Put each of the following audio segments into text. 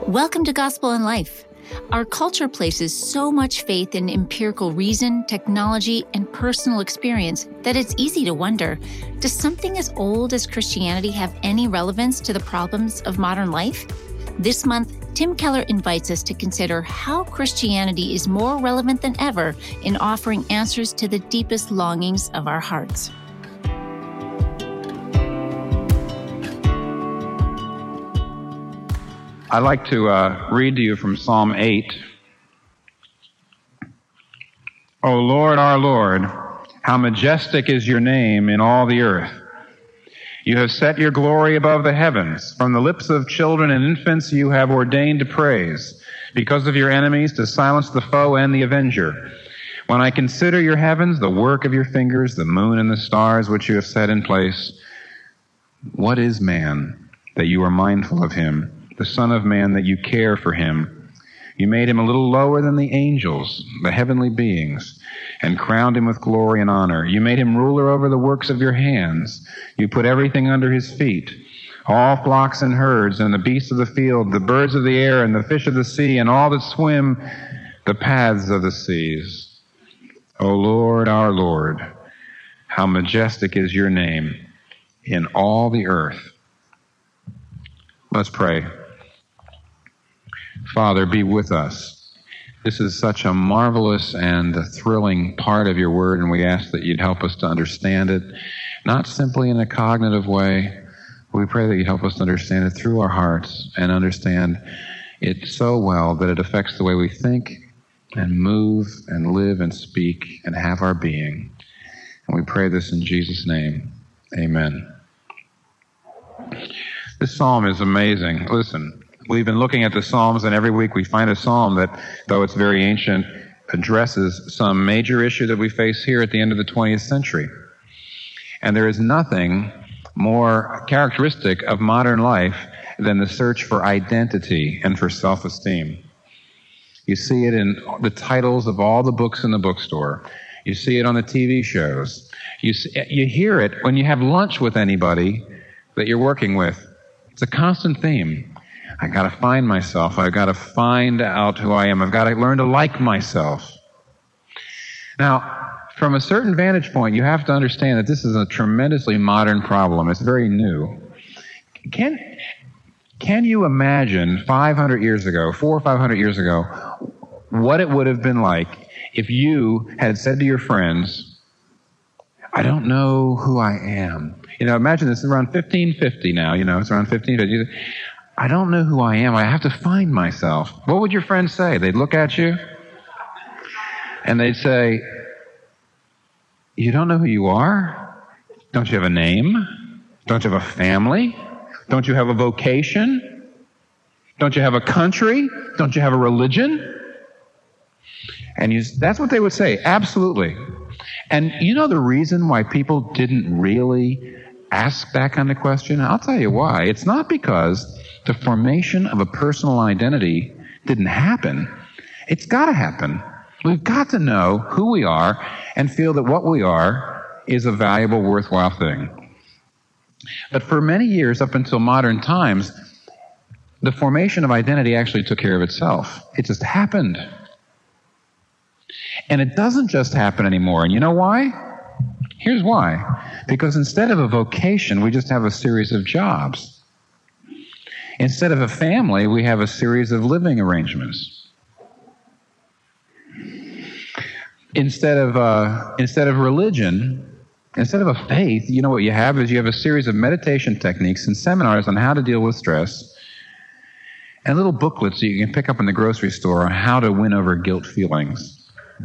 Welcome to Gospel in Life. Our culture places so much faith in empirical reason, technology, and personal experience that it's easy to wonder, does something as old as Christianity have any relevance to the problems of modern life? This month, Tim Keller invites us to consider how Christianity is more relevant than ever in offering answers to the deepest longings of our hearts. I'd like to read to you from Psalm 8. O Lord, our Lord, how majestic is your name in all the earth. You have set your glory above the heavens. From the lips of children and infants you have ordained to praise, because of your enemies, to silence the foe and the avenger. When I consider your heavens, the work of your fingers, the moon and the stars which you have set in place, what is man that you are mindful of him? The Son of Man, that you care for him. You made him a little lower than the angels, the heavenly beings, and crowned him with glory and honor. You made him ruler over the works of your hands. You put everything under his feet, all flocks and herds, and the beasts of the field, the birds of the air, and the fish of the sea, and all that swim the paths of the seas. O Lord, our Lord, how majestic is your name in all the earth. Let's pray. Father, be with us. This is such a marvelous and thrilling part of your word, and we ask that you'd help us to understand it, not simply in a cognitive way. We pray that you'd help us to understand it through our hearts and understand it so well that it affects the way we think and move and live and speak and have our being. And we pray this in Jesus' name. Amen. This psalm is amazing. Listen. We've been looking at the Psalms, and every week we find a psalm that, though it's very ancient, addresses some major issue that we face here at the end of the 20th century. And there is nothing more characteristic of modern life than the search for identity and for self-esteem. You see it in the titles of all the books in the bookstore. You see it on the TV shows. You hear it when you have lunch with anybody that you're working with. It's a constant theme. I got to find myself. I've got to find out who I am. I've got to learn to like myself. Now, from a certain vantage point, you have to understand that this is a tremendously modern problem. It's very new. Can you imagine 500 years ago, 400 or 500 years ago, what it would have been like if you had said to your friends, I don't know who I am. Imagine this is around 1550 now. It's around 1550. I don't know who I am. I have to find myself. What would your friends say? They'd look at you and they'd say, you don't know who you are? Don't you have a name? Don't you have a family? Don't you have a vocation? Don't you have a country? Don't you have a religion? And that's what they would say. Absolutely. And the reason why people didn't really ask that kind of question? I'll tell you why. It's not because the formation of a personal identity didn't happen. It's got to happen. We've got to know who we are and feel that what we are is a valuable, worthwhile thing. But for many years, up until modern times, the formation of identity actually took care of itself. It just happened. And it doesn't just happen anymore. And you know why? Here's why. Because instead of a vocation, we just have a series of jobs. Instead of a family, we have a series of living arrangements. Instead of religion, instead of a faith, what you have is you have a series of meditation techniques and seminars on how to deal with stress, and little booklets that you can pick up in the grocery store on how to win over guilt feelings.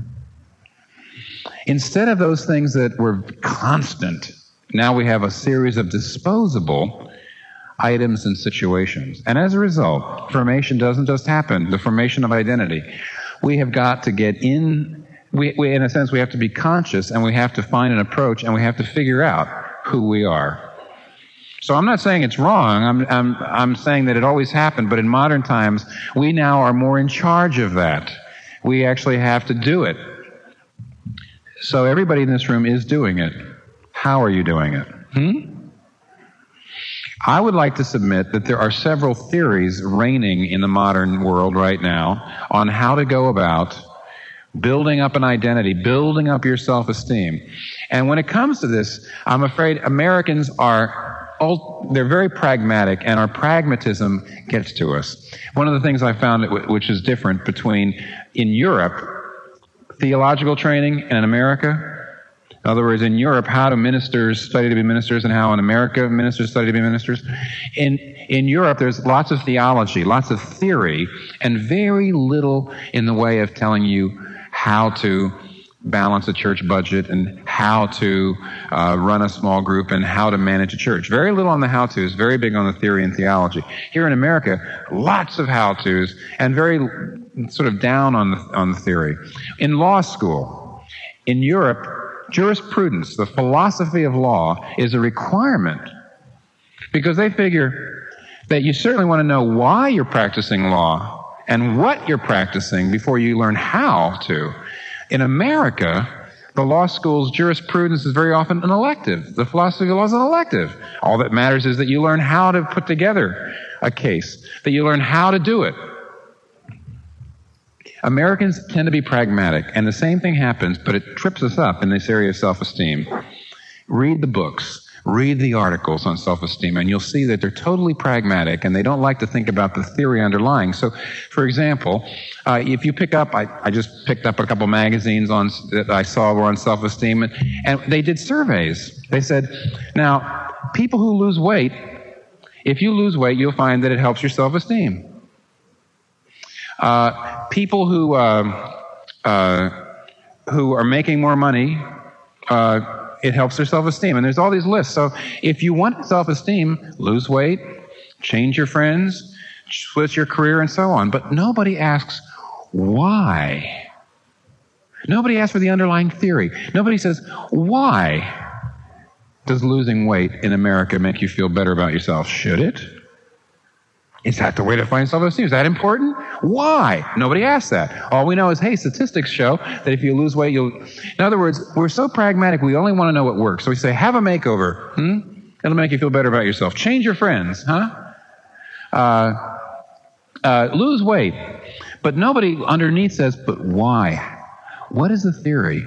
Instead of those things that were constant, now we have a series of disposable items and situations. And as a result, formation doesn't just happen, the formation of identity. We have got to get in, in a sense, we have to be conscious, and we have to find an approach, and we have to figure out who we are. So I'm not saying it's wrong, I'm saying that it always happened, but in modern times, we now are more in charge of that. We actually have to do it. So everybody in this room is doing it. How are you doing it? I would like to submit that there are several theories reigning in the modern world right now on how to go about building up an identity, building up your self-esteem. And when it comes to this, I'm afraid Americans they're very pragmatic, and our pragmatism gets to us. One of the things I found which is different between, in Europe, theological training and in America. In other words, in Europe, how do ministers study to be ministers, and how in America ministers study to be ministers? In Europe, there's lots of theology, lots of theory, and very little in the way of telling you how to balance a church budget and how to run a small group and how to manage a church. Very little on the how-tos, very big on the theory and theology. Here in America, lots of how-tos and very sort of down on the theory. In law school, in Europe, jurisprudence, the philosophy of law, is a requirement because they figure that you certainly want to know why you're practicing law and what you're practicing before you learn how to. In America, the law school's jurisprudence is very often an elective. The philosophy of law is an elective. All that matters is that you learn how to put together a case, that you learn how to do it. Americans tend to be pragmatic, and the same thing happens, but it trips us up in this area of self-esteem. Read the books. Read the articles on self-esteem, and you'll see that they're totally pragmatic, and they don't like to think about the theory underlying. So, for example, if you pick up, I just picked up a couple magazines that I saw were on self-esteem, and they did surveys. They said, now, people who lose weight, if you lose weight, you'll find that it helps your self-esteem. People who are making more money, it helps their self-esteem. And there's all these lists. So if you want self-esteem, lose weight, change your friends, switch your career, and so on. But nobody asks why. Nobody asks for the underlying theory. Nobody says, why does losing weight in America make you feel better about yourself? Should it? Is that the way to find self-esteem? Is that important? Why? Nobody asks that. All we know is, hey, statistics show that if you lose weight, you'll... In other words, we're so pragmatic, we only want to know what works. So we say, have a makeover. It'll make you feel better about yourself. Change your friends. Lose weight. But nobody underneath says, but why? What is the theory?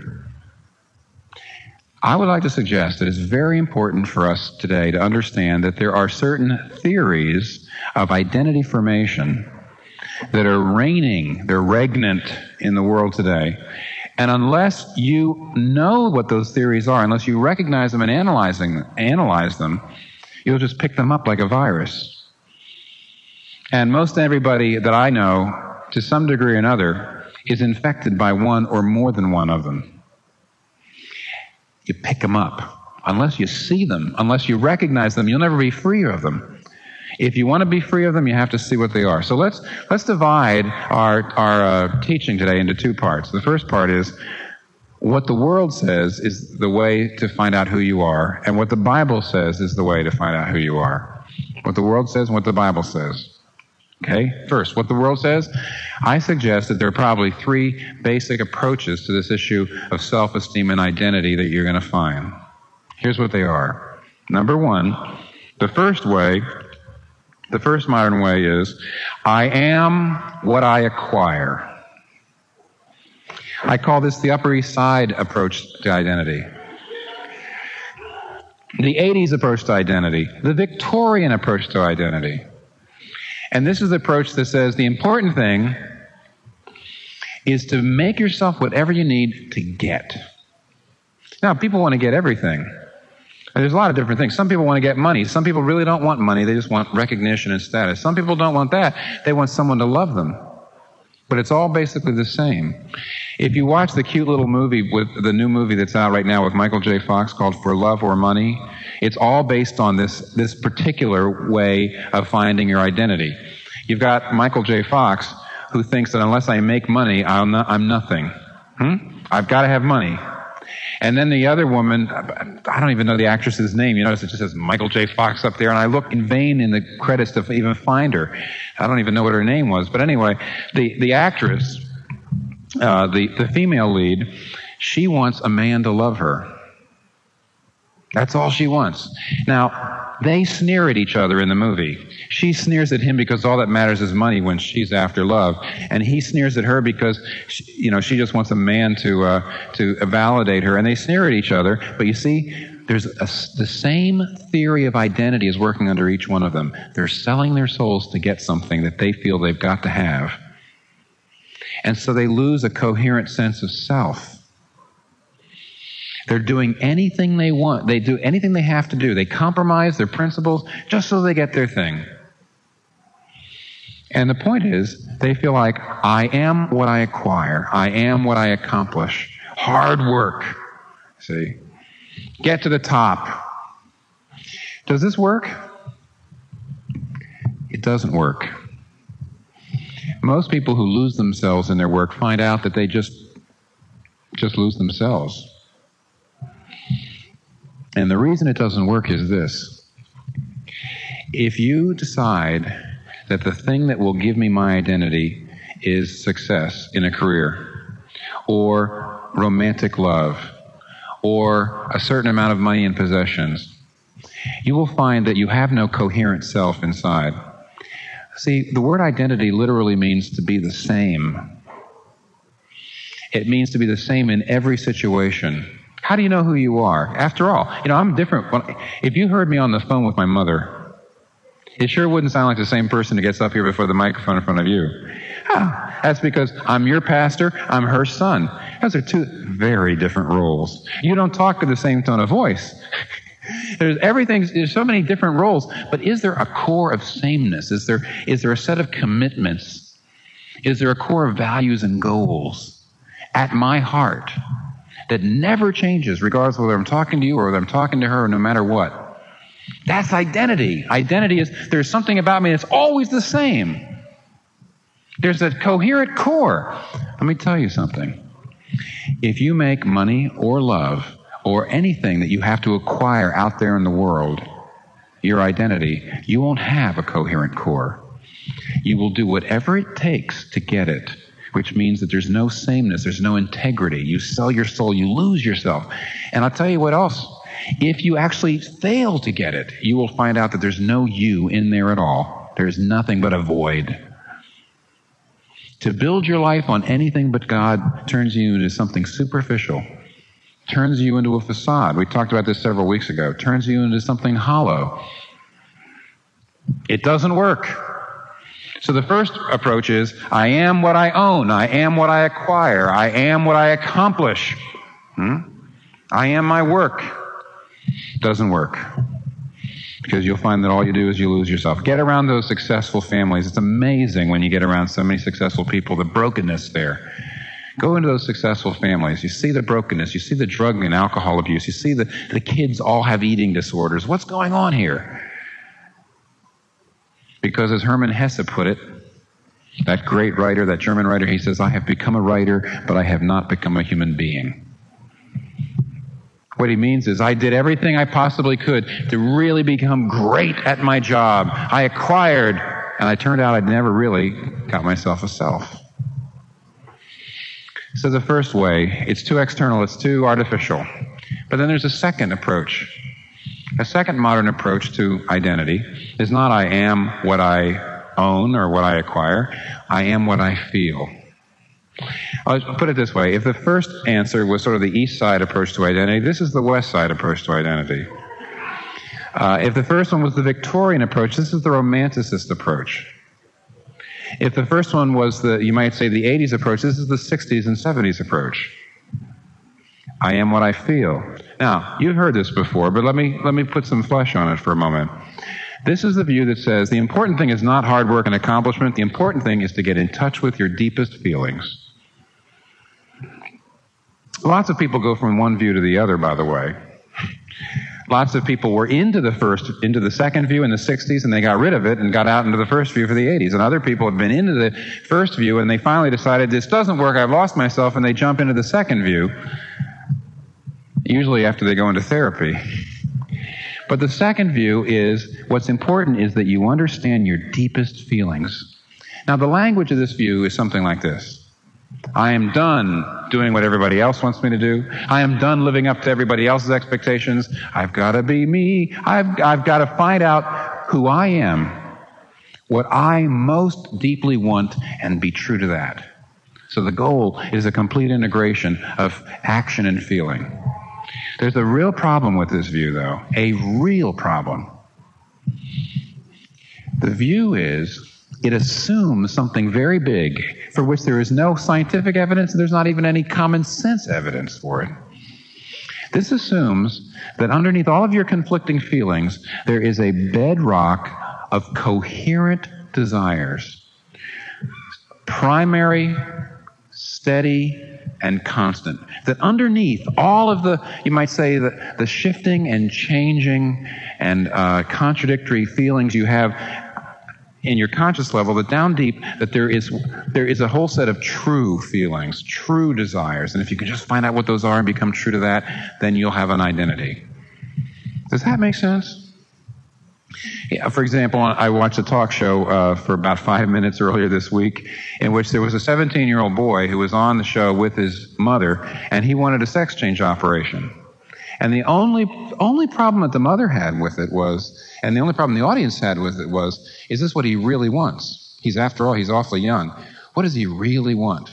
I would like to suggest that it's very important for us today to understand that there are certain theories of identity formation that are reigning, they're regnant in the world today. And unless you know what those theories are, unless you recognize them and analyze them, you'll just pick them up like a virus. And most everybody that I know, to some degree or another, is infected by one or more than one of them. You pick them up. Unless you see them, unless you recognize them, you'll never be free of them. If you want to be free of them, you have to see what they are. So let's divide our teaching today into two parts. The first part is what the world says is the way to find out who you are, and what the Bible says is the way to find out who you are. What the world says and what the Bible says. Okay? First, what the world says, I suggest that there are probably three basic approaches to this issue of self-esteem and identity that you're going to find. Here's what they are. Number one, the first modern way is, I am what I acquire. I call this the Upper East Side approach to identity. The 80s approach to identity. The Victorian approach to identity. And this is the approach that says the important thing is to make yourself whatever you need to get. Now, people want to get everything. And there's a lot of different things. Some people want to get money. Some people really don't want money. They just want recognition and status. Some people don't want that. They want someone to love them. But it's all basically the same. If you watch the cute little movie, with the new movie that's out right now with Michael J. Fox called For Love or Money, it's all based on this particular way of finding your identity. You've got Michael J. Fox, who thinks that unless I make money, I'm nothing. I've got to have money. And then the other woman, I don't even know the actress's name. You notice it just says Michael J. Fox up there, and I look in vain in the credits to even find her. I don't even know what her name was. But anyway, the actress, the female lead, she wants a man to love her. That's all she wants. Now, they sneer at each other in the movie. She sneers at him because all that matters is money when she's after love, and he sneers at her because she just wants a man to validate her, and they sneer at each other. But you see, there's the same theory of identity is working under each one of them. They're selling their souls to get something that they feel they've got to have. And so they lose a coherent sense of self. They're doing anything they want. They do anything they have to do. They compromise their principles just so they get their thing. And the point is, they feel like, I am what I acquire. I am what I accomplish. Hard work. See? Get to the top. Does this work? It doesn't work. Most people who lose themselves in their work find out that they just lose themselves. And the reason it doesn't work is this. If you decide that the thing that will give me my identity is success in a career, or romantic love, or a certain amount of money and possessions, you will find that you have no coherent self inside. See, the word identity literally means to be the same. It means to be the same in every situation. How do you know who you are? After all, I'm different. If you heard me on the phone with my mother, it sure wouldn't sound like the same person who gets up here before the microphone in front of you. That's because I'm your pastor, I'm her son. Those are two very different roles. You don't talk with the same tone of voice. There's so many different roles, but is there a core of sameness? Is there a set of commitments? Is there a core of values and goals at my heart that never changes, regardless of whether I'm talking to you or whether I'm talking to her, or no matter what? That's identity. Identity is, there's something about me that's always the same. There's a coherent core. Let me tell you something. If you make money or love or anything that you have to acquire out there in the world, your identity, you won't have a coherent core. You will do whatever it takes to get it, which means that there's no sameness, there's no integrity. You sell your soul, you lose yourself. And I'll tell you what else. If you actually fail to get it, you will find out that there's no you in there at all. There's nothing but a void. To build your life on anything but God turns you into something superficial, turns you into a facade. We talked about this several weeks ago. Turns you into something hollow. It doesn't work. So the first approach is, I am what I own. I am what I acquire. I am what I accomplish. I am my work. Doesn't work. Because you'll find that all you do is you lose yourself. Get around those successful families. It's amazing when you get around so many successful people, the brokenness there. Go into those successful families. You see the brokenness. You see the drug and alcohol abuse. You see the kids all have eating disorders. What's going on here? Because as Hermann Hesse put it, that great writer, that German writer, he says, I have become a writer, but I have not become a human being. What he means is, I did everything I possibly could to really become great at my job. I acquired, and I turned out I'd never really got myself a self. So the first way, it's too external, it's too artificial. But then there's a second approach. A second modern approach to identity is not I am what I own or what I acquire. I am what I feel. I'll put it this way. If the first answer was sort of the east side approach to identity, this is the west side approach to identity. If the first one was the Victorian approach, this is the Romanticist approach. If the first one was you might say the 80s approach, this is the 60s and 70s approach. I am what I feel. Now, you've heard this before, but let me put some flesh on it for a moment. This is the view that says the important thing is not hard work and accomplishment. The important thing is to get in touch with your deepest feelings. Lots of people go from one view to the other, by the way. Lots of people were into the second view in the 60s, and they got rid of it and got out into the first view for the 80s. And other people have been into the first view, and they finally decided, this doesn't work, I've lost myself, and they jump into the second view, usually after they go into therapy. But the second view is, what's important is that you understand your deepest feelings. Now, the language of this view is something like this. I am done doing what everybody else wants me to do. I am done living up to everybody else's expectations. I've got to be me. I've got to find out who I am, what I most deeply want, and be true to that. So the goal is a complete integration of action and feeling. There's a real problem with this view, though. A real problem. The view is it assumes something very big for which there is no scientific evidence and there's not even any common sense evidence for it. This assumes that underneath all of your conflicting feelings, there is a bedrock of coherent desires. Primary, steady, and constant. That underneath all of the, you might say, the shifting and changing and contradictory feelings you have in your conscious level, that down deep, that there is a whole set of true feelings, true desires. And if you can just find out what those are and become true to that, then you'll have an identity. Does that make sense? Yeah, for example, I watched a talk show for about 5 minutes earlier this week in which there was a 17-year-old boy who was on the show with his mother, and he wanted a sex change operation. And the only problem that the mother had with it was, and the only problem the audience had with it was, is this what he really wants? After all, he's awfully young. What does he really want?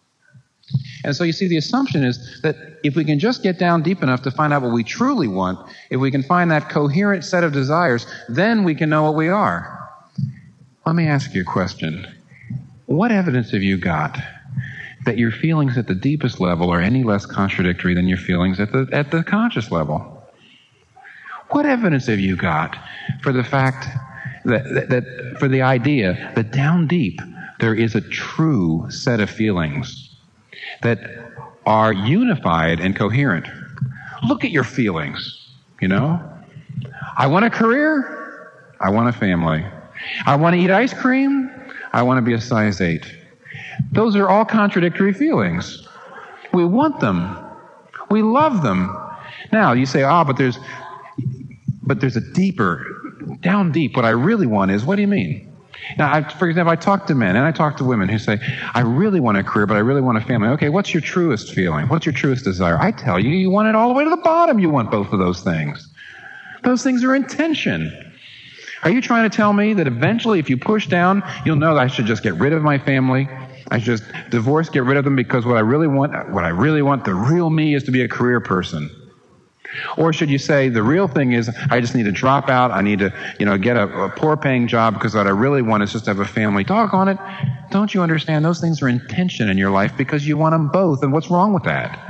And so you see, the assumption is that if we can just get down deep enough to find out what we truly want, if we can find that coherent set of desires, then we can know what we are. Let me ask you a question. What evidence have you got that your feelings at the deepest level are any less contradictory than your feelings at the conscious level? What evidence have you got for the fact that for the idea that down deep there is a true set of feelings that are unified and coherent? Look at your feelings, you know. I want a career. I want a family. I want to eat ice cream. I want to be a size 8. Those are all contradictory feelings. We want them. We love them. Now, you say, but there's a deeper, down deep, what I really want is, what do you mean? Now, for example, I talk to men and I talk to women who say, I really want a career, but I really want a family. Okay, what's your truest feeling? What's your truest desire? I tell you, you want it all the way to the bottom. You want both of those things. Those things are in tension. Are you trying to tell me that eventually, if you push down, you'll know that I should just get rid of my family? I should just divorce, get rid of them, because what I really want, the real me is to be a career person? Or should you say, the real thing is, I just need to drop out, I need to, get a poor-paying job, because what I really want is just to have a family. Doggone it. Don't you understand? Those things are in tension in your life because you want them both, and what's wrong with that?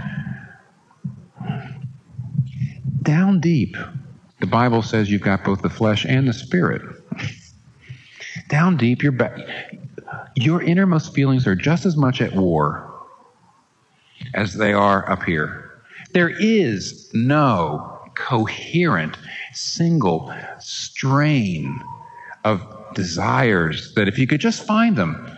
Down deep, the Bible says you've got both the flesh and the spirit. Down deep, your innermost feelings are just as much at war as they are up here. There is no coherent, single strain of desires that if you could just find them.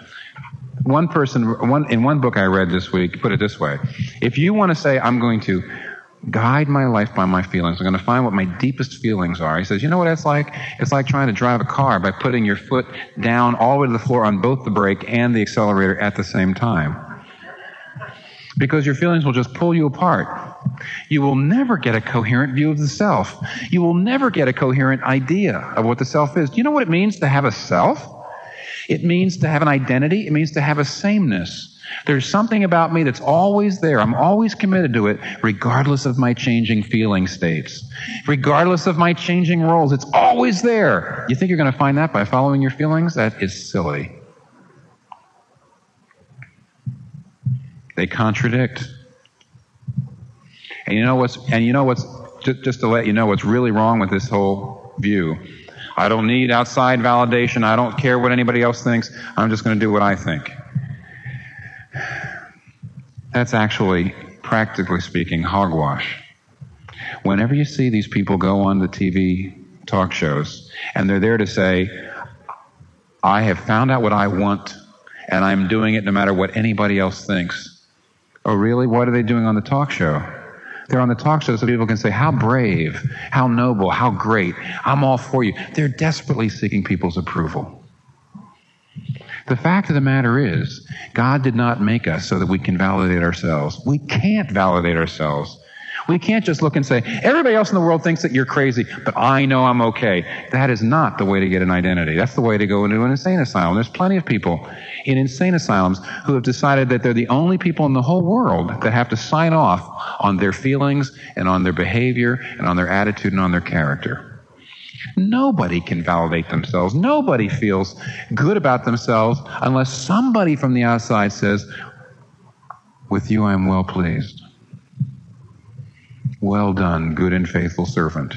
In one book I read this week, put it this way. If you want to say, I'm going to guide my life by my feelings, I'm going to find what my deepest feelings are. He says, you know what that's like? It's like trying to drive a car by putting your foot down all the way to the floor on both the brake and the accelerator at the same time. Because your feelings will just pull you apart. You will never get a coherent view of the self. You will never get a coherent idea of what the self is. Do you know what it means to have a self? It means to have an identity. It means to have a sameness. There's something about me that's always there. I'm always committed to it, regardless of my changing feeling states. Regardless of my changing roles. It's always there. You think you're going to find that by following your feelings? That is silly. They contradict. And you know what's just to let you know what's really wrong with this whole view. I don't need outside validation. I don't care what anybody else thinks. I'm just going to do what I think. That's actually, practically speaking, hogwash. Whenever you see these people go on the TV talk shows and they're there to say, I have found out what I want and I'm doing it no matter what anybody else thinks. Oh, really? What are they doing on the talk show? They're on the talk show so people can say, how brave, how noble, how great. I'm all for you. They're desperately seeking people's approval. The fact of the matter is, God did not make us so that we can validate ourselves. We can't validate ourselves. We can't just look and say, everybody else in the world thinks that you're crazy, but I know I'm okay. That is not the way to get an identity. That's the way to go into an insane asylum. There's plenty of people in insane asylums who have decided that they're the only people in the whole world that have to sign off on their feelings and on their behavior and on their attitude and on their character. Nobody can validate themselves. Nobody feels good about themselves unless somebody from the outside says, with you I am well pleased. Well done, good and faithful servant.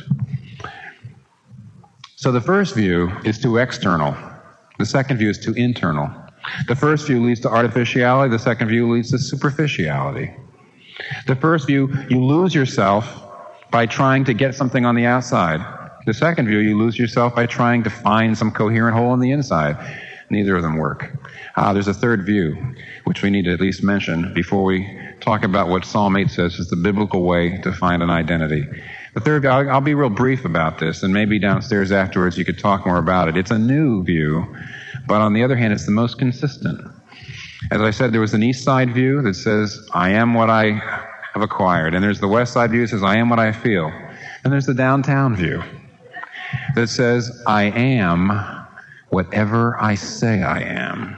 So the first view is too external. The second view is too internal. The first view leads to artificiality. The second view leads to superficiality. The first view, you lose yourself by trying to get something on the outside. The second view, you lose yourself by trying to find some coherent hole on the inside. Neither of them work. There's a third view, which we need to at least mention before we talk about what Psalm 8 says is the biblical way to find an identity. The third, I'll be real brief about this, and maybe downstairs afterwards you could talk more about it. It's a new view, but on the other hand, it's the most consistent. As I said, there was an east side view that says, I am what I have acquired. And there's the west side view that says, I am what I feel. And there's the downtown view that says, I am whatever I say I am.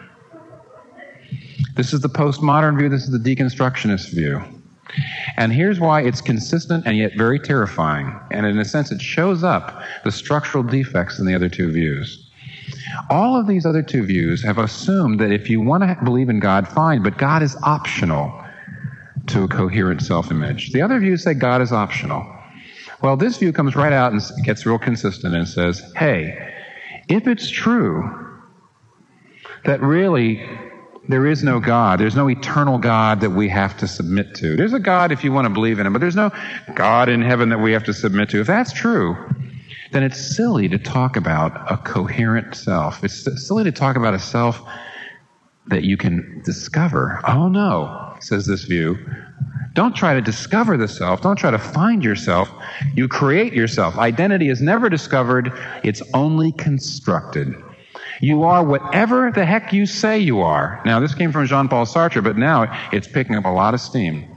This is the postmodern view. This is the deconstructionist view. And here's why it's consistent and yet very terrifying. And in a sense, it shows up the structural defects in the other two views. All of these other two views have assumed that if you want to believe in God, fine, but God is optional to a coherent self-image. The other views say God is optional. Well, this view comes right out and gets real consistent and says, hey, if it's true that really there is no God, there's no eternal God that we have to submit to. There's a God if you want to believe in him, but there's no God in heaven that we have to submit to. If that's true, then it's silly to talk about a coherent self. It's silly to talk about a self that you can discover. Oh no, says this view. Don't try to discover the self. Don't try to find yourself. You create yourself. Identity is never discovered. It's only constructed. You are whatever the heck you say you are. Now, this came from Jean-Paul Sartre, but now it's picking up a lot of steam.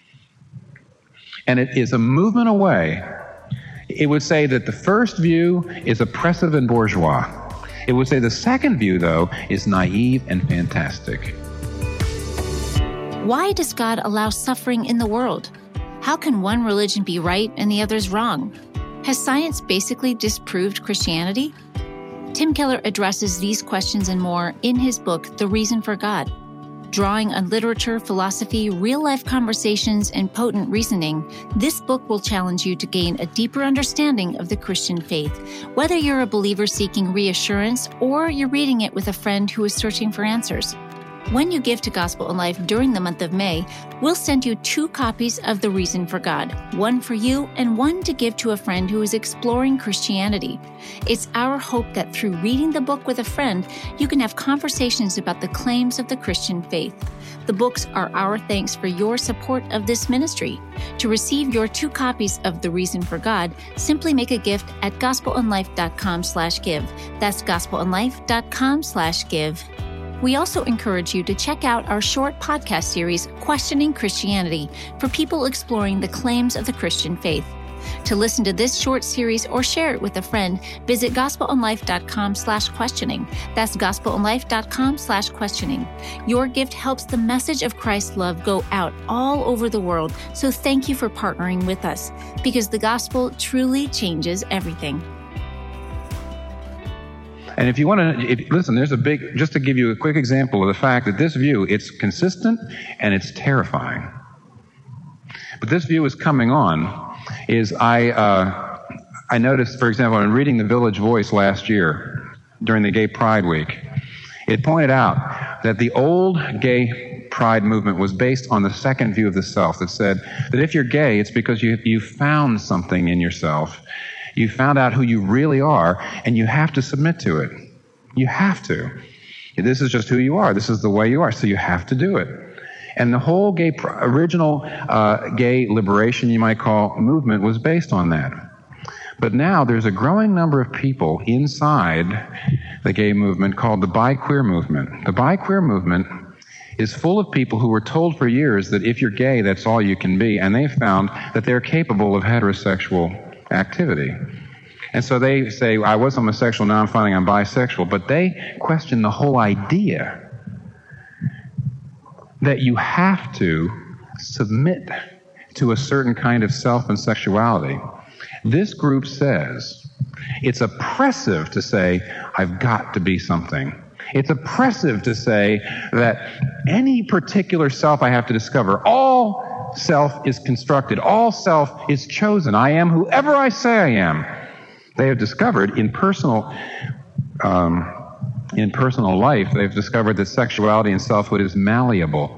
And it is a movement away. It would say that the first view is oppressive and bourgeois. It would say the second view, though, is naive and fantastic. Why does God allow suffering in the world? How can one religion be right and the other's wrong? Has science basically disproved Christianity? Tim Keller addresses these questions and more in his book, The Reason for God. Drawing on literature, philosophy, real-life conversations, and potent reasoning, this book will challenge you to gain a deeper understanding of the Christian faith, whether you're a believer seeking reassurance or you're reading it with a friend who is searching for answers. When you give to Gospel in Life during the month of May, we'll send you 2 copies of The Reason for God, one for you and one to give to a friend who is exploring Christianity. It's our hope that through reading the book with a friend, you can have conversations about the claims of the Christian faith. The books are our thanks for your support of this ministry. To receive your 2 copies of The Reason for God, simply make a gift at gospelinlife.com/give. That's gospelinlife.com/give. We also encourage you to check out our short podcast series, Questioning Christianity, for people exploring the claims of the Christian faith. To listen to this short series or share it with a friend, visit gospelinlife.com/questioning. That's gospelinlife.com/questioning. Your gift helps the message of Christ's love go out all over the world, so thank you for partnering with us, because the gospel truly changes everything. And if you want to, listen, there's just to give you a quick example of the fact that this view, it's consistent and it's terrifying. But this view is coming on, is I noticed, for example, in reading the Village Voice last year during the Gay Pride Week, it pointed out that the old gay pride movement was based on the second view of the self that said that if you're gay, it's because you found something in yourself. You found out who you really are, and you have to submit to it. You have to. This is just who you are. This is the way you are, so you have to do it. And the whole original gay liberation, you might call, movement was based on that. But now there's a growing number of people inside the gay movement called the bi-queer movement. The bi-queer movement is full of people who were told for years that if you're gay, that's all you can be, and they've found that they're capable of heterosexual activity. And so they say, I was homosexual, now I'm finding I'm bisexual, but they question the whole idea that you have to submit to a certain kind of self and sexuality. This group says it's oppressive to say, I've got to be something. It's oppressive to say that any particular self I have to discover, all self is constructed, all self is chosen. I am whoever I say I am. They have discovered in personal life, they've discovered that sexuality and selfhood is malleable.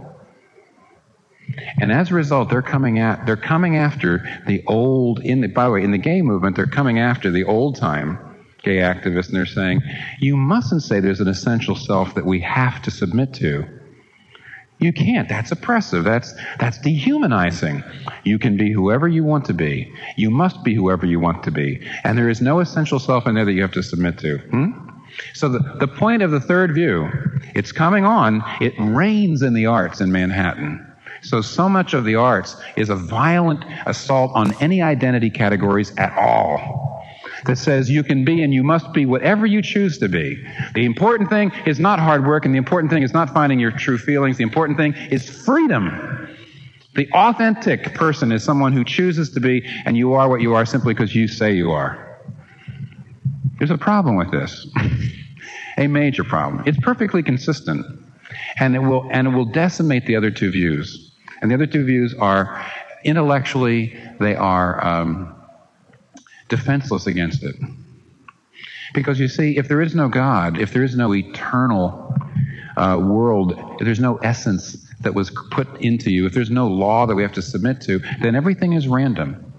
And as a result, they're coming after the old, by the way, in the gay movement, they're coming after the old-time gay activists, and they're saying, you mustn't say there's an essential self that we have to submit to. You can't. That's oppressive. That's dehumanizing. You can be whoever you want to be. You must be whoever you want to be. And there is no essential self in there that you have to submit to. So the point of the third view, it's coming on, it reigns in the arts in Manhattan. So much of the arts is a violent assault on any identity categories at all, that says you can be and you must be whatever you choose to be. The important thing is not hard work, and the important thing is not finding your true feelings. The important thing is freedom. The authentic person is someone who chooses to be, and you are what you are simply because you say you are. There's a problem with this. A major problem. It's perfectly consistent, and it will decimate the other two views. And the other two views are, intellectually, they are defenseless against it. Because you see, if there is no God, if there is no eternal world, if there's no essence that was put into you, if there's no law that we have to submit to, then everything is random.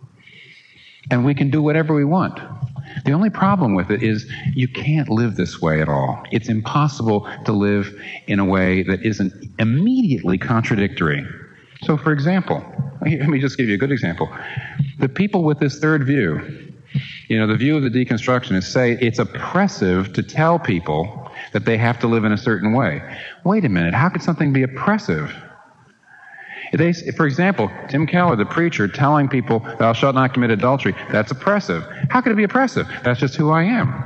And we can do whatever we want. The only problem with it is you can't live this way at all. It's impossible to live in a way that isn't immediately contradictory. So, for example, let me just give you a good example. The people with this third view, the view of the deconstructionists, say it's oppressive to tell people that they have to live in a certain way. Wait a minute, how could something be oppressive? For example, Tim Keller, the preacher, telling people, thou shalt not commit adultery, that's oppressive. How could it be oppressive? That's just who I am.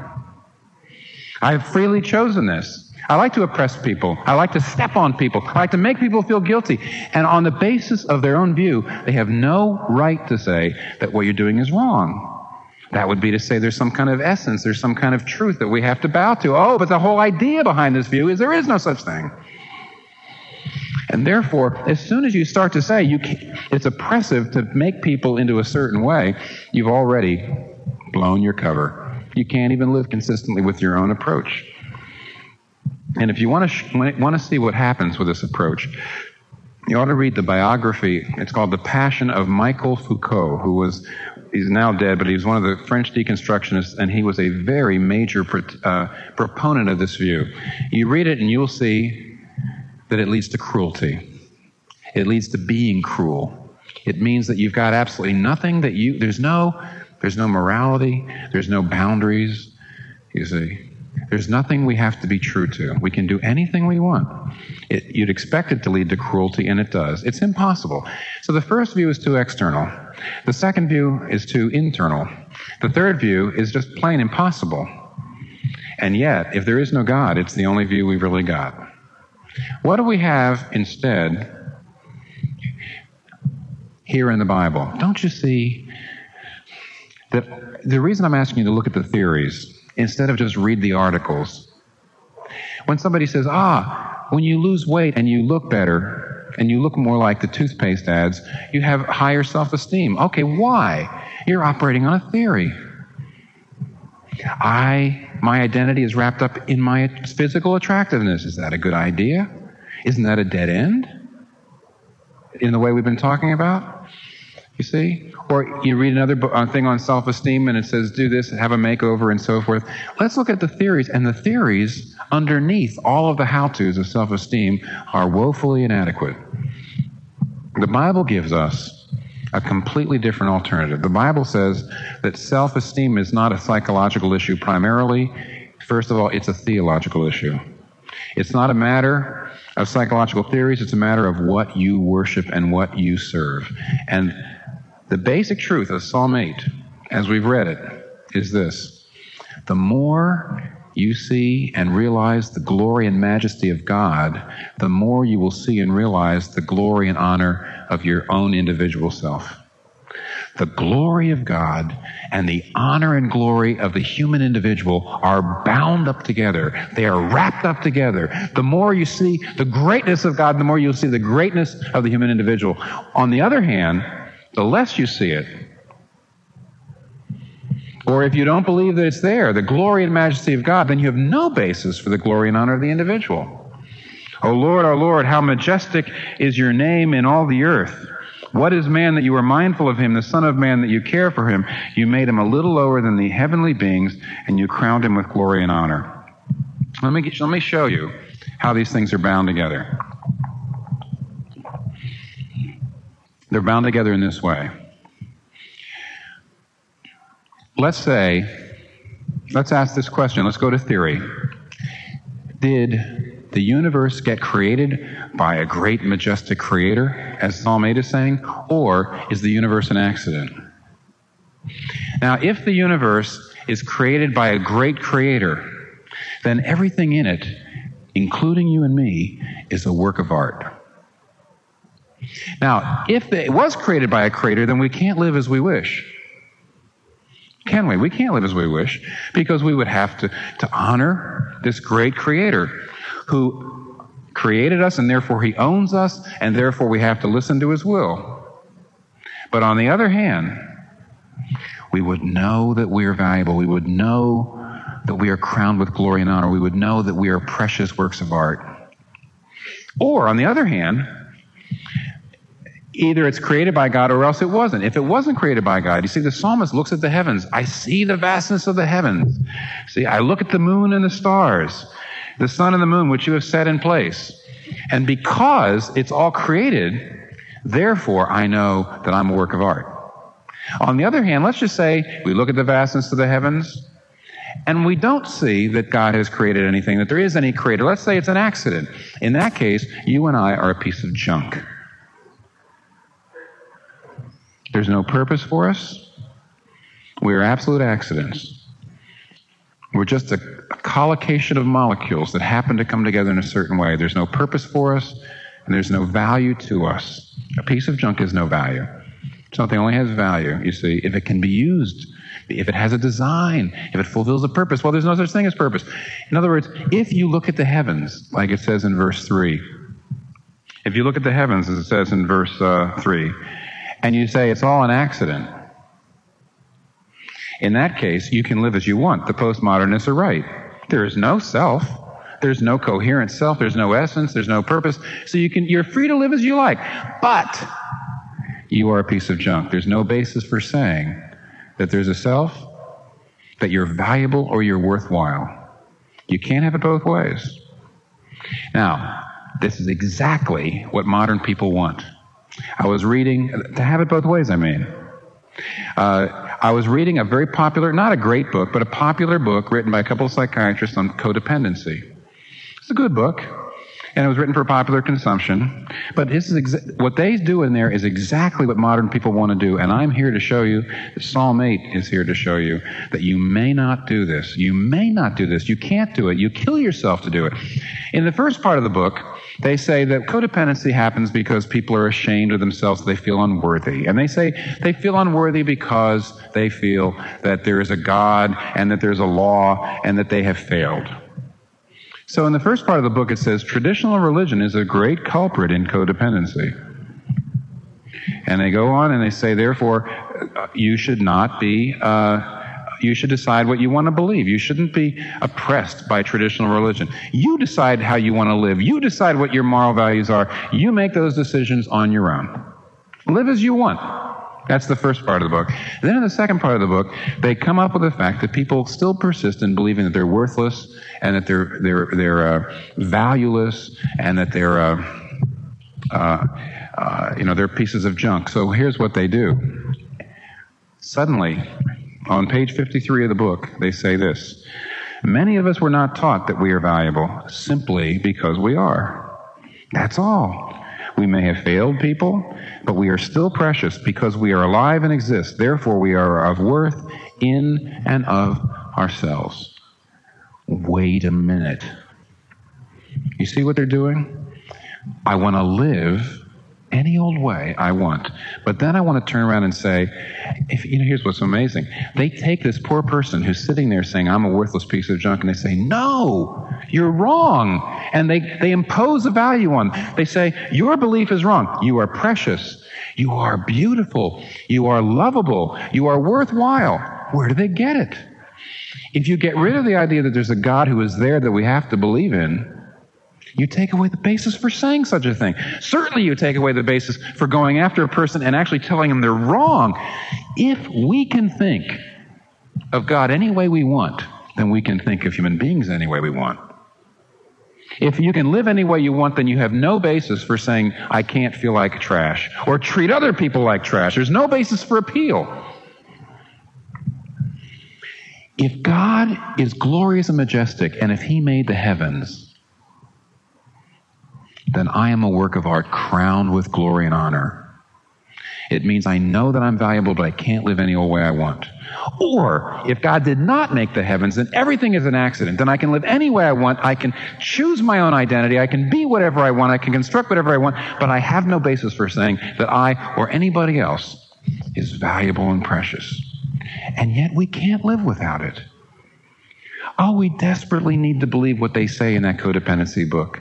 I've freely chosen this. I like to oppress people. I like to step on people. I like to make people feel guilty. And on the basis of their own view, they have no right to say that what you're doing is wrong. That would be to say there's some kind of essence, there's some kind of truth that we have to bow to. Oh, but the whole idea behind this view is there is no such thing. And therefore, as soon as you start to say it's oppressive to make people into a certain way, you've already blown your cover. You can't even live consistently with your own approach. And if you want to see what happens with this approach, you ought to read the biography. It's called The Passion of Michel Foucault, he's now dead, but he was one of the French deconstructionists, and he was a very major proponent of this view. You read it and you'll see that it leads to cruelty. It leads to being cruel. It means that you've got absolutely nothing there's no morality, there's no boundaries, you see. There's nothing we have to be true to. We can do anything we want. You'd expect it to lead to cruelty, and it does. It's impossible. So the first view is too external. The second view is too internal. The third view is just plain impossible. And yet, if there is no God, it's the only view we've really got. What do we have instead here in the Bible? Don't you see that the reason I'm asking you to look at the theories instead of just read the articles? When somebody says, when you lose weight and you look better and you look more like the toothpaste ads, you have higher self-esteem. Okay, why? You're operating on a theory. My identity is wrapped up in my physical attractiveness. Is that a good idea? Isn't that a dead end in the way we've been talking about? You see? Or you read another thing on self-esteem and it says, do this, have a makeover, and so forth. Let's look at the theories. And the theories underneath all of the how-tos of self-esteem are woefully inadequate. The Bible gives us a completely different alternative. The Bible says that self-esteem is not a psychological issue primarily. First of all, it's a theological issue. It's not a matter of psychological theories. It's a matter of what you worship and what you serve. And the basic truth of Psalm 8, as we've read it, is this. The more you see and realize the glory and majesty of God, the more you will see and realize the glory and honor of your own individual self. The glory of God and the honor and glory of the human individual are bound up together. They are wrapped up together. The more you see the greatness of God, the more you'll see the greatness of the human individual. On the other hand, the less you see it, or if you don't believe that it's there, the glory and majesty of God, then you have no basis for the glory and honor of the individual. O Lord, how majestic is your name in all the earth. What is man that you are mindful of him, the Son of Man that you care for him? You made him a little lower than the heavenly beings, and you crowned him with glory and honor. Let me show you how these things are bound together. They're bound together in this way. Let's ask this question. Let's go to theory. Did the universe get created by a great, majestic creator, as Psalm 8 is saying, or is the universe an accident? Now, if the universe is created by a great creator, then everything in it, including you and me, is a work of art. Now, if it was created by a creator, then we can't live as we wish. Can we? We can't live as we wish, because we would have to honor this great creator who created us, and therefore he owns us, and therefore we have to listen to his will. But on the other hand, we would know that we are valuable. We would know that we are crowned with glory and honor. We would know that we are precious works of art. Or, on the other hand, either it's created by God or else it wasn't. If it wasn't created by God, you see, the psalmist looks at the heavens. I see the vastness of the heavens. See, I look at the moon and the stars, the sun and the moon, which you have set in place. And because it's all created, therefore I know that I'm a work of art. On the other hand, let's just say we look at the vastness of the heavens, and we don't see that God has created anything, that there is any creator. Let's say it's an accident. In that case, you and I are a piece of junk. There's no purpose for us. We are absolute accidents. We're just a collocation of molecules that happen to come together in a certain way. There's no purpose for us, and there's no value to us. A piece of junk has no value. Something only has value, you see, if it can be used, if it has a design, if it fulfills a purpose. Well, there's no such thing as purpose. In other words, if you look at the heavens, like it says in verse 3, if you look at the heavens, as it says in verse 3, and you say it's all an accident, in that case, you can live as you want. The postmodernists are right. There is no self. There's no coherent self. There's no essence. There's no purpose. So you're free to live as you like. But you are a piece of junk. There's no basis for saying that there's a self, that you're valuable or you're worthwhile. You can't have it both ways. Now, this is exactly what modern people want. I was reading, to have it both ways, I mean. I was reading a very popular, not a great book, but a popular book written by a couple of psychiatrists on codependency. It's a good book, and it was written for popular consumption. But this is what they do in there is exactly what modern people want to do, and I'm here to show you, Psalm 8 is here to show you, that you may not do this. You may not do this. You can't do it. You kill yourself to do it. In the first part of the book, they say that codependency happens because people are ashamed of themselves, they feel unworthy. And they say they feel unworthy because they feel that there is a God and that there's a law and that they have failed. So in the first part of the book it says, traditional religion is a great culprit in codependency. And they go on and they say, therefore, you should not be... you should decide what you want to believe. You shouldn't be oppressed by traditional religion. You decide how you want to live. You decide what your moral values are. You make those decisions on your own. Live as you want. That's the first part of the book. Then in the second part of the book, they come up with the fact that people still persist in believing that they're worthless and that they're valueless and that they're they're pieces of junk. So here's what they do. Suddenly, on page 53 of the book, they say this: many of us were not taught that we are valuable simply because we are. That's all. We may have failed people, but we are still precious because we are alive and exist. Therefore, we are of worth in and of ourselves. Wait a minute. You see what they're doing? I want to live any old way I want. But then I want to turn around and say, here's what's amazing. They take this poor person who's sitting there saying, I'm a worthless piece of junk, and they say, no, you're wrong. And they impose a value on them. They say, your belief is wrong. You are precious. You are beautiful. You are lovable. You are worthwhile. Where do they get it? If you get rid of the idea that there's a God who is there that we have to believe in, you take away the basis for saying such a thing. Certainly you take away the basis for going after a person and actually telling them they're wrong. If we can think of God any way we want, then we can think of human beings any way we want. If you can live any way you want, then you have no basis for saying, I can't feel like trash, or treat other people like trash. There's no basis for appeal. If God is glorious and majestic, and if He made the heavens, then I am a work of art crowned with glory and honor. It means I know that I'm valuable, but I can't live any old way I want. Or, if God did not make the heavens, then everything is an accident. Then I can live any way I want. I can choose my own identity. I can be whatever I want. I can construct whatever I want. But I have no basis for saying that I or anybody else is valuable and precious. And yet we can't live without it. Oh, we desperately need to believe what they say in that codependency book.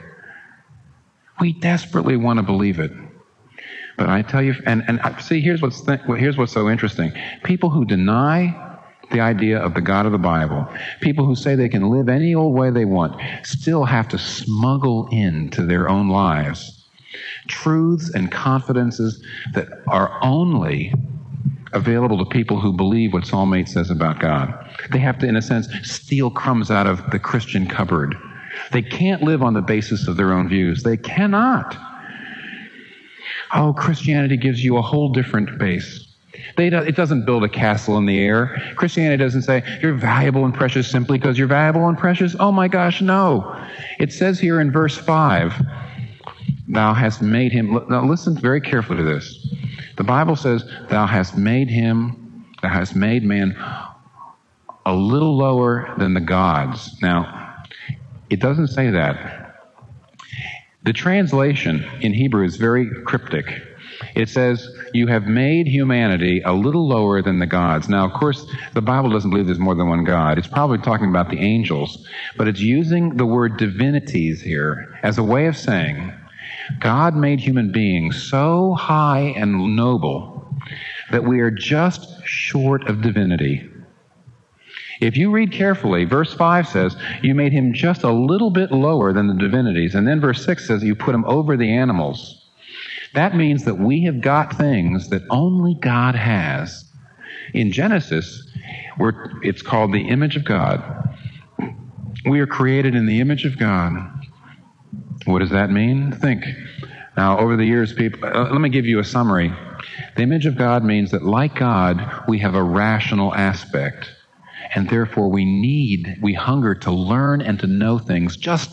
We desperately want to believe it. But I tell you, and see, here's what's so interesting. People who deny the idea of the God of the Bible, people who say they can live any old way they want, still have to smuggle into their own lives truths and confidences that are only available to people who believe what Psalm 8 says about God. They have to, in a sense, steal crumbs out of the Christian cupboard. They can't live on the basis of their own views. They cannot. Oh, Christianity gives you a whole different base. It doesn't build a castle in the air. Christianity doesn't say, you're valuable and precious simply because you're valuable and precious. Oh my gosh, no. It says here in verse 5, thou hast made him. Now listen very carefully to this. The Bible says, thou hast made man a little lower than the gods. Now, it doesn't say that. The translation in Hebrew is very cryptic. It says, you have made humanity a little lower than the gods. Now, of course, the Bible doesn't believe there's more than one God. It's probably talking about the angels, but it's using the word divinities here as a way of saying, God made human beings so high and noble that we are just short of divinity. If you read carefully, verse 5 says, you made him just a little bit lower than the divinities. And then verse 6 says, you put him over the animals. That means that we have got things that only God has. In Genesis, it's called the image of God. We are created in the image of God. What does that mean? Think. Now, over the years, let me give you a summary. The image of God means that, like God, we have a rational aspect. And therefore we hunger to learn and to know things.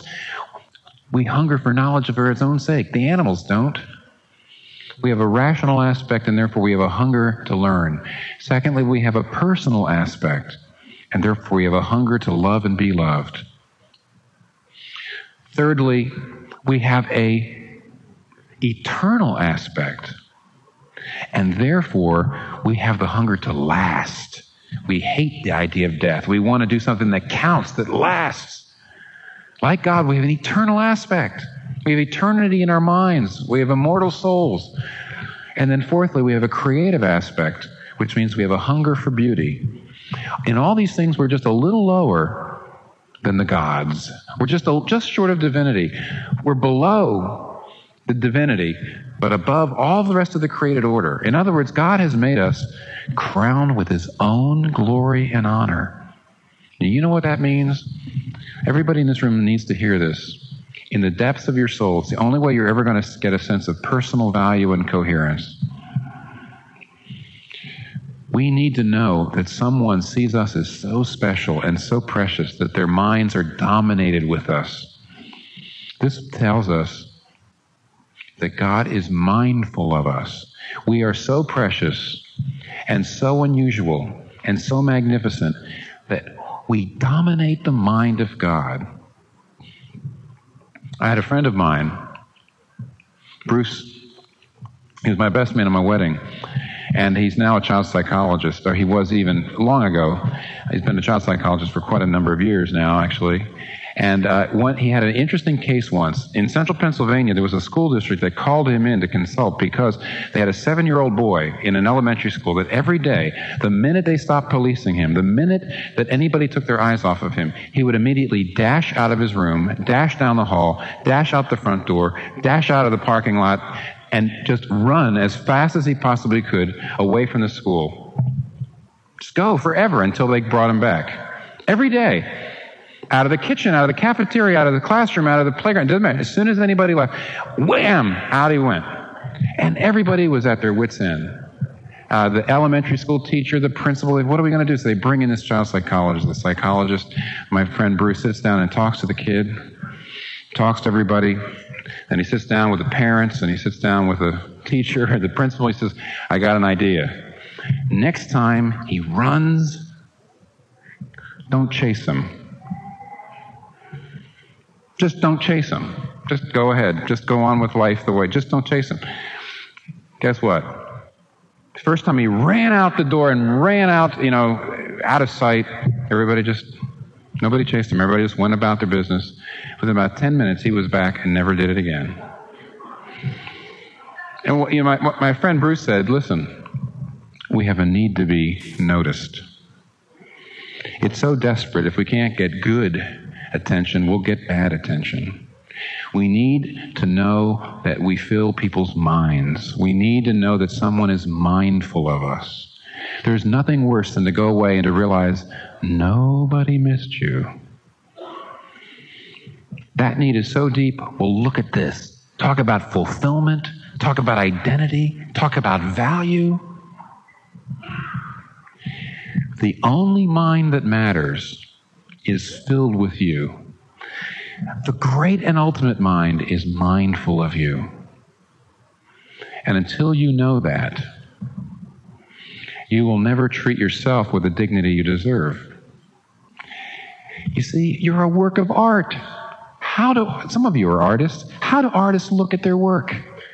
We hunger for knowledge for its own sake. The animals don't. We have a rational aspect, and therefore we have a hunger to learn. Secondly, we have a personal aspect, and therefore we have a hunger to love and be loved. Thirdly, we have a eternal aspect, and therefore we have the hunger to last. We hate the idea of death. We want to do something that counts, that lasts. Like God, we have an eternal aspect. We have eternity in our minds. We have immortal souls. And then fourthly, we have a creative aspect, which means we have a hunger for beauty. In all these things, we're just a little lower than the gods. We're just short of divinity. We're below the divinity, but above all the rest of the created order. In other words, God has made us crowned with his own glory and honor. Do you know what that means? Everybody in this room needs to hear this. in the depths of your soul. It's the only way you're ever going to get a sense of personal value and coherence. We need to know that someone sees us as so special and so precious that their minds are dominated with us. This tells us that God is mindful of us. We are so precious and so unusual and so magnificent that we dominate the mind of God. I had a friend of mine, Bruce. He was my best man at my wedding, and he's now a child psychologist, or he was even long ago. He's been a child psychologist for quite a number of years now, actually. And he had an interesting case once. In central Pennsylvania, there was a school district that called him in to consult because they had a 7-year-old boy in an elementary school that every day, the minute they stopped policing him, the minute that anybody took their eyes off of him, he would immediately dash out of his room, dash down the hall, dash out the front door, dash out of the parking lot, and just run as fast as he possibly could away from the school. Just go forever until they brought him back. Every day. Out of the kitchen, out of the cafeteria, out of the classroom, out of the playground. It doesn't matter. As soon as anybody left, wham, out he went. And everybody was at their wits' end. The elementary school teacher, the principal, what are we going to do? So they bring in this child psychologist. The psychologist, my friend Bruce, sits down and talks to the kid, talks to everybody. Then he sits down with the parents, and he sits down with the teacher and the principal. He says, I got an idea. Next time he runs, don't chase him. Just don't chase him. Just go ahead. Just go on with life the way. Just don't chase him. Guess what? The first time he ran out the door and ran out, out of sight, nobody chased him. Everybody just went about their business. Within about 10 minutes, he was back and never did it again. And my friend Bruce said, listen, we have a need to be noticed. It's so desperate. If we can't get good attention, we'll get bad attention. We need to know that we fill people's minds. We need to know that someone is mindful of us. There's nothing worse than to go away and to realize nobody missed you. That need is so deep. Well, look at this. Talk about fulfillment. Talk about identity. Talk about value. The only mind that matters is filled with you. The great and ultimate mind is mindful of you. And until you know that, you will never treat yourself with the dignity you deserve. You see, you're a work of art. Some of you are artists. How do artists look at their work?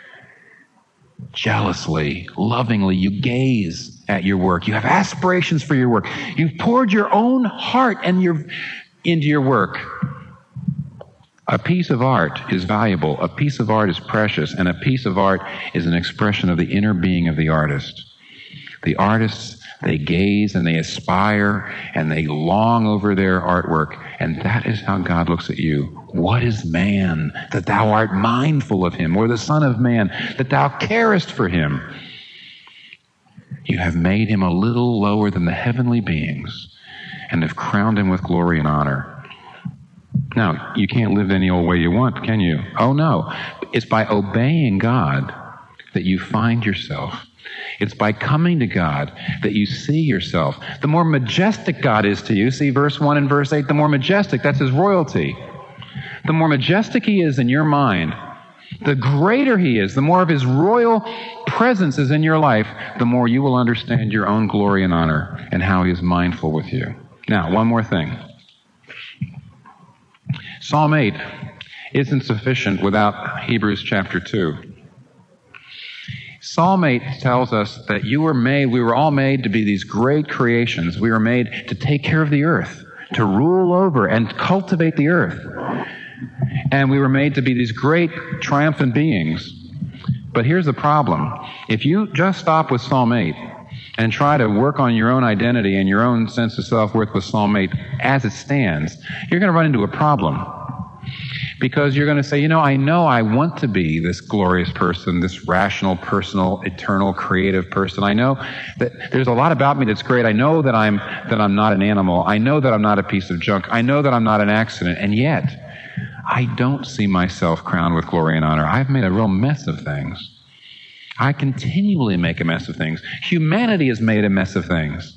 Jealously, lovingly, you gaze at your work. You have aspirations for your work. You've poured your own heart into your work. A piece of art is valuable. A piece of art is precious. And a piece of art is an expression of the inner being of the artist. The artists, they gaze and they aspire and they long over their artwork. And that is how God looks at you. What is man that thou art mindful of him, or the Son of Man that thou carest for him? You have made him a little lower than the heavenly beings and have crowned him with glory and honor. Now, you can't live any old way you want, can you? Oh, no. It's by obeying God that you find yourself. It's by coming to God that you see yourself. The more majestic God is to you, see verse 1 and verse 8, the more majestic, that's his royalty. The more majestic he is in your mind, the greater he is, the more of his royal presence is in your life, the more you will understand your own glory and honor and how he is mindful with you. Now, one more thing. Psalm 8 isn't sufficient without Hebrews chapter 2. Psalm 8 tells us that we were all made to be these great creations. We were made to take care of the earth, to rule over and cultivate the earth. And we were made to be these great triumphant beings. But here's the problem. If you just stop with Psalm 8 and try to work on your own identity and your own sense of self-worth with Psalm 8 as it stands, you're going to run into a problem. Because you're going to say, I know I want to be this glorious person, this rational, personal, eternal, creative person. I know that there's a lot about me that's great. I know that I'm not an animal. I know that I'm not a piece of junk. I know that I'm not an accident. And yet, I don't see myself crowned with glory and honor. I've made a real mess of things. I continually make a mess of things. Humanity has made a mess of things.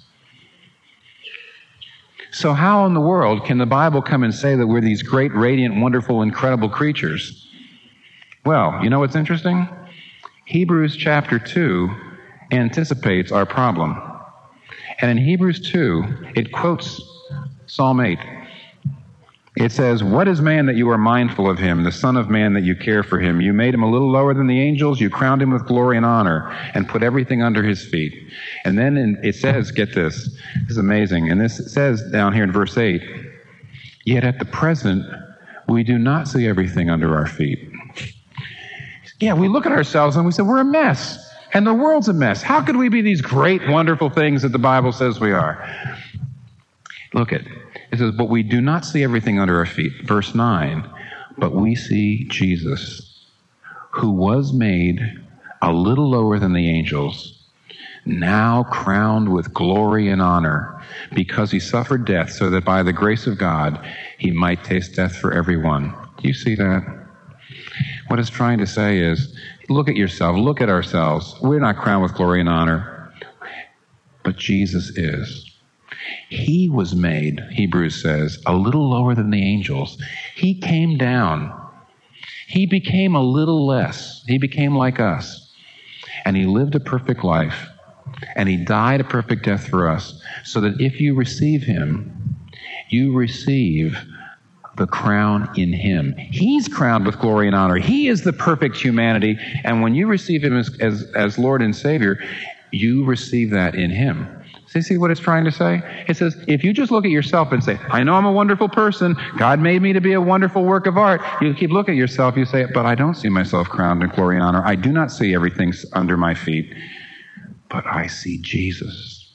So how in the world can the Bible come and say that we're these great, radiant, wonderful, incredible creatures? Well, you know what's interesting? Hebrews chapter 2 anticipates our problem. And in Hebrews 2, it quotes Psalm 8. It says, "What is man that you are mindful of him, the Son of Man that you care for him? You made him a little lower than the angels. You crowned him with glory and honor and put everything under his feet." And then it says, get this is amazing. And this says down here in verse 8, "Yet at the present, we do not see everything under our feet." Yeah, we look at ourselves and we say, we're a mess. And the world's a mess. How could we be these great, wonderful things that the Bible says we are? Look at it says, "But we do not see everything under our feet." Verse 9, "But we see Jesus, who was made a little lower than the angels, now crowned with glory and honor, because he suffered death, so that by the grace of God he might taste death for everyone." Do you see that? What it's trying to say is, look at yourself, look at ourselves. We're not crowned with glory and honor, but Jesus is. He was made, Hebrews says, a little lower than the angels. He came down. He became a little less. He became like us. And he lived a perfect life. And he died a perfect death for us, so that if you receive him, you receive the crown in him. He's crowned with glory and honor. He is the perfect humanity. And when you receive him as Lord and Savior, you receive that in him. See what it's trying to say? It says, if you just look at yourself and say, I know I'm a wonderful person. God made me to be a wonderful work of art. You keep looking at yourself, you say, but I don't see myself crowned in glory and honor. I do not see everything under my feet. But I see Jesus,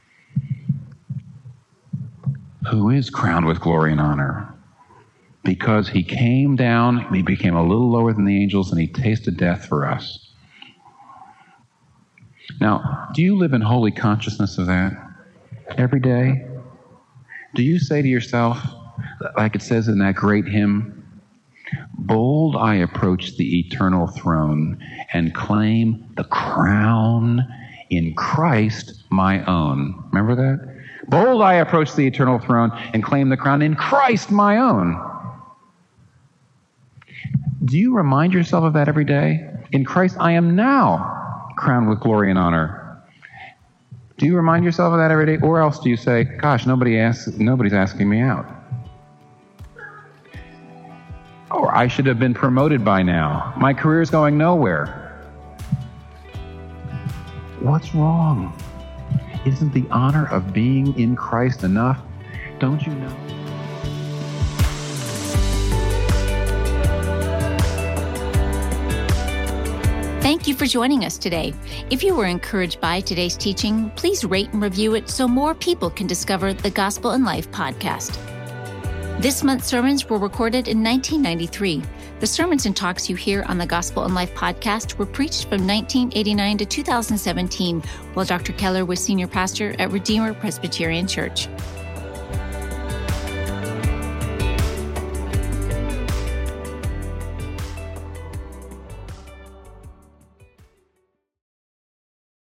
who is crowned with glory and honor. Because he came down, he became a little lower than the angels, and he tasted death for us. Now, do you live in holy consciousness of that every day? Do you say to yourself, like it says in that great hymn, "Bold I approach the eternal throne and claim the crown in Christ my own." Remember that? Bold I approach the eternal throne and claim the crown in Christ my own. Do you remind yourself of that every day? In Christ I am now crowned with glory and honor. Do you remind yourself of that every day? Or else do you say, gosh, nobody's asking me out? Or I should have been promoted by now. My career's going nowhere. What's wrong? Isn't the honor of being in Christ enough? Don't you know? Thank you for joining us today. If you were encouraged by today's teaching, please rate and review it so more people can discover the Gospel in Life podcast. This month's sermons were recorded in 1993. The sermons and talks you hear on the Gospel in Life podcast were preached from 1989 to 2017, while Dr. Keller was senior pastor at Redeemer Presbyterian Church.